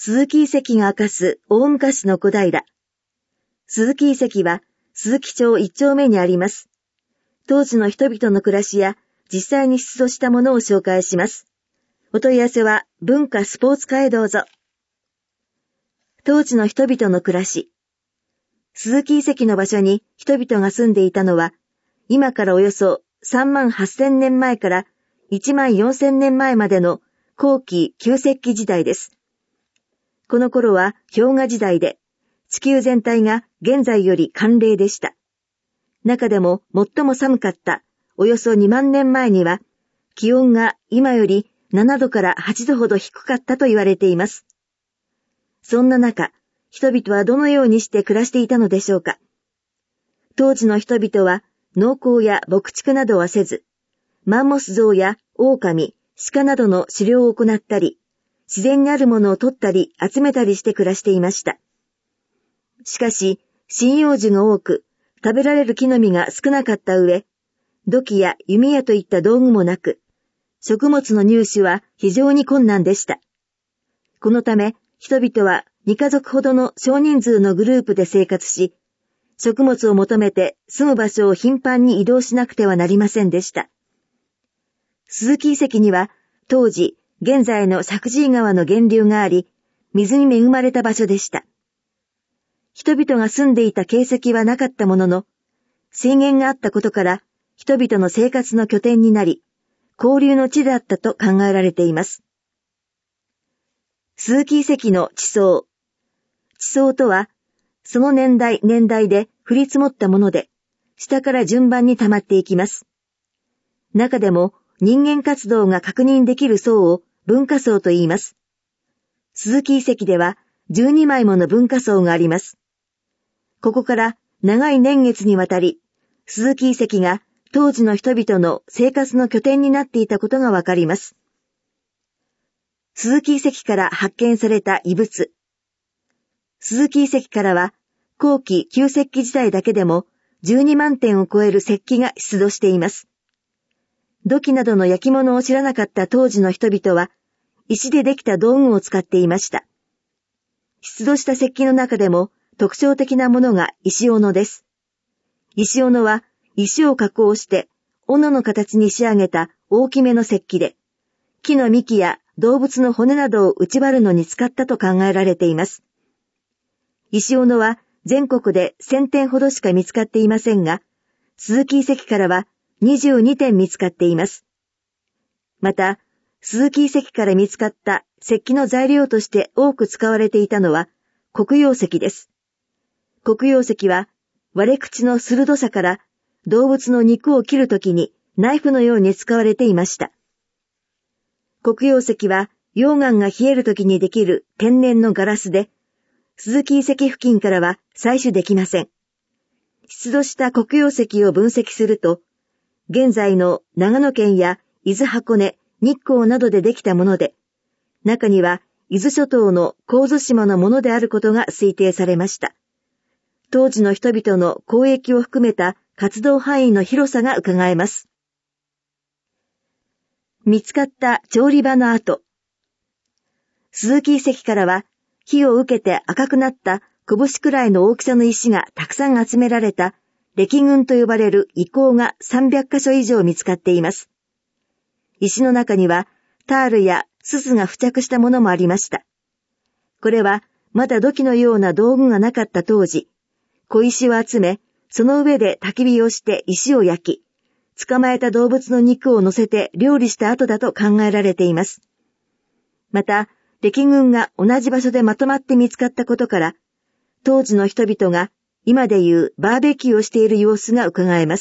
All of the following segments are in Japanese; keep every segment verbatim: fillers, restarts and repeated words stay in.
鈴木遺跡が明かす大昔の小平。鈴木遺跡は鈴木町一丁目にあります。当時の人々の暮らしや実際に出土したものを紹介します。お問い合わせは文化スポーツ課へどうぞ。当時の人々の暮らし。鈴木遺跡の場所に人々が住んでいたのは、今からおよそさんまんはっせんねんまえからいちまんよんせんねんまえまでの後期旧石器時代です。この頃は氷河時代で、地球全体が現在より寒冷でした。中でも最も寒かったおよそにまんねんまえには、気温が今よりななどからはちどほど低かったと言われています。そんな中、人々はどのようにして暮らしていたのでしょうか。当時の人々は農耕や牧畜などはせず、マンモスゾウや狼、鹿などの狩猟を行ったり、自然にあるものを取ったり集めたりして暮らしていました。しかし、針葉樹が多く、食べられる木の実が少なかった上、土器や弓矢といった道具もなく、食物の入手は非常に困難でした。このため、人々はにかぞくほどの少人数のグループで生活し、食物を求めて住む場所を頻繁に移動しなくてはなりませんでした。鈴木遺跡には、当時、現在の石神井川の源流があり、水に恵まれた場所でした。人々が住んでいた形跡はなかったものの、水源があったことから、人々の生活の拠点になり、交流の地であったと考えられています。鈴木遺跡の地層。地層とは、その年代年代で降り積もったもので、下から順番に溜まっていきます。中でも人間活動が確認できる層を文化層と言います。鈴木遺跡ではじゅうにまいもの文化層があります。ここから長い年月にわたり、鈴木遺跡が当時の人々の生活の拠点になっていたことがわかります。鈴木遺跡から発見された遺物。鈴木遺跡からは後期旧石器時代だけでもじゅうにまんてんを超える石器が出土しています。土器などの焼き物を知らなかった当時の人々は、石でできた道具を使っていました。出土した石器の中でも特徴的なものが石斧です。石斧は石を加工して斧の形に仕上げた大きめの石器で、木の幹や動物の骨などを打ち割るのに使ったと考えられています。石斧は全国でせんてんほどしか見つかっていませんが、鈴木遺跡からはにじゅうにてん見つかっています。また、鈴木遺跡から見つかった石器の材料として多く使われていたのは黒曜石です。黒曜石は割れ口の鋭さから動物の肉を切るときにナイフのように使われていました。黒曜石は溶岩が冷えるときにできる天然のガラスで、鈴木遺跡付近からは採取できません。出土した黒曜石を分析すると、現在の長野県や伊豆箱根、日光などでできたもので、中には伊豆諸島の神津島のものであることが推定されました。当時の人々の交易を含めた活動範囲の広さが伺えます。見つかった調理場の跡。鈴木遺跡からは、火を受けて赤くなった拳くらいの大きさの石がたくさん集められた礫群と呼ばれる遺構がさんびゃっかしょ以上見つかっています。石の中にはタールやススが付着したものもありました。これはまだ土器のような道具がなかった当時、小石を集め、その上で焚き火をして石を焼き、捕まえた動物の肉を乗せて料理した後だと考えられています。また、礫群が同じ場所でまとまって見つかったことから、当時の人々が今でいうバーベキューをしている様子が伺えます。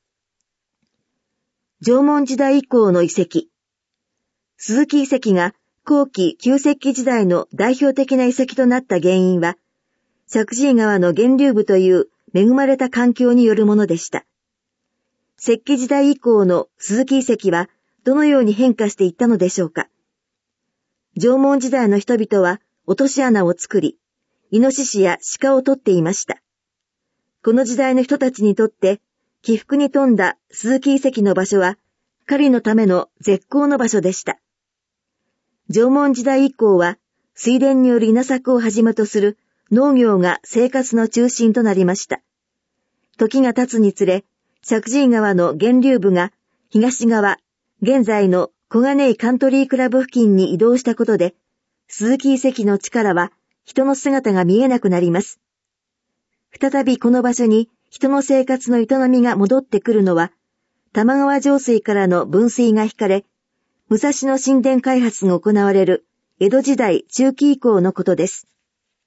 縄文時代以降の遺跡。鈴木遺跡が後期旧石器時代の代表的な遺跡となった原因は、石神井川の源流部という恵まれた環境によるものでした。石器時代以降の鈴木遺跡はどのように変化していったのでしょうか。縄文時代の人々は落とし穴を作り、イノシシや鹿を取っていました。この時代の人たちにとって、起伏に富んだ鈴木遺跡の場所は、狩りのための絶好の場所でした。縄文時代以降は、 水田による稲作をはじめとする農業が生活の中心となりました。時が経つにつれ、石神井川の源流部が東側、現在の小金井カントリークラブ付近に移動したことで、鈴木遺跡の地からは人の姿が見えなくなります。再びこの場所に人の生活の営みが戻ってくるのは、玉川上水からの分水が引かれ、武蔵野新田開発が行われる江戸時代中期以降のことです。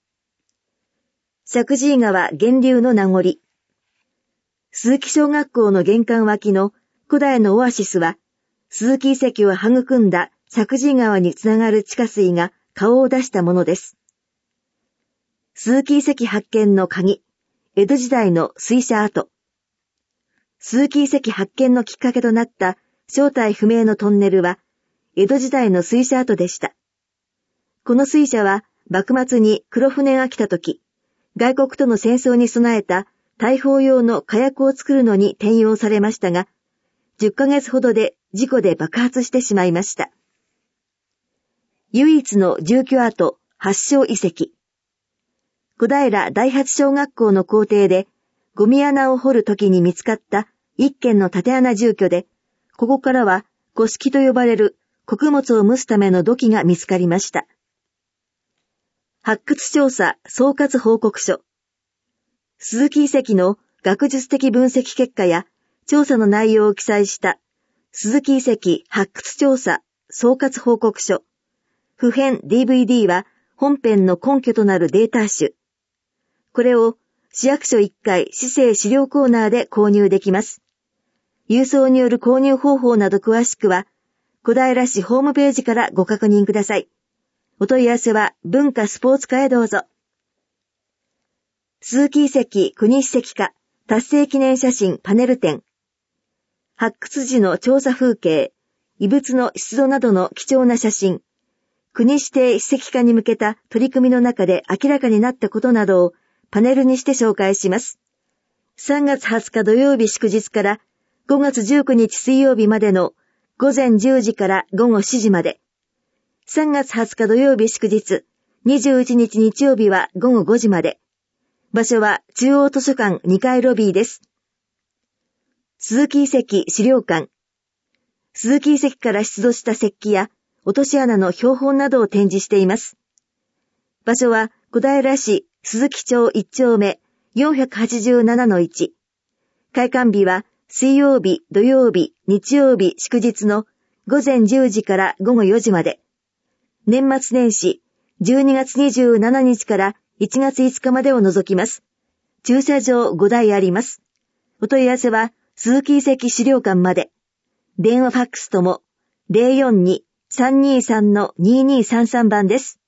石神井川源流の名残。鈴木小学校の玄関脇の古代のオアシスは、鈴木遺跡を育んだ石神井川につながる地下水が顔を出したものです。鈴木遺跡発見の鍵、江戸時代の水車跡。鈴木遺跡発見のきっかけとなった正体不明のトンネルは、江戸時代の水車跡でした。この水車は幕末に黒船が来たとき、外国との戦争に備えた大砲用の火薬を作るのに転用されましたが、じゅっかげつほどで事故で爆発してしまいました。唯一の住居跡、八正遺跡。小平第八小学校の校庭で、ゴミ穴を掘るときに見つかった一軒の縦穴住居で、ここからは五色と呼ばれる穀物を蒸すための土器が見つかりました。発掘調査総括報告書。鈴木遺跡の学術的分析結果や調査の内容を記載した鈴木遺跡発掘調査総括報告書。普遍 ディーブイディー は本編の根拠となるデータ集。これを市役所いっかい市政資料コーナーで購入できます。郵送による購入方法など詳しくは小平市ホームページからご確認ください。お問い合わせは文化スポーツ課へどうぞ。鈴木遺跡国史跡課達成記念写真パネル展。発掘時の調査風景、遺物の出土などの貴重な写真、国指定史跡課に向けた取り組みの中で明らかになったことなどをパネルにして紹介します。さんがつはつか土曜日祝日からごがつじゅうくにち水曜日までのごぜんじゅうじからごごしちじまで。さんがつはつか土曜日祝日、にじゅういちにち日曜日はごごごじまで。場所は中央図書館にかいロビーです。鈴木遺跡資料館。鈴木遺跡から出土した石器や落とし穴の標本などを展示しています。場所は小平市鈴木町いっちょうめ よんひゃくはちじゅうななのいち。開館日は水曜日、土曜日、日曜日、祝日のごぜんじゅうじからごごよじまで。年末年始、じゅうにがつにじゅうしちにちからいちがついつかまでを除きます。駐車場ごだいあります。お問い合わせは鈴木遺跡資料館まで。電話ファックスとも ゼロよんに さんにさん ににさんさん 番です。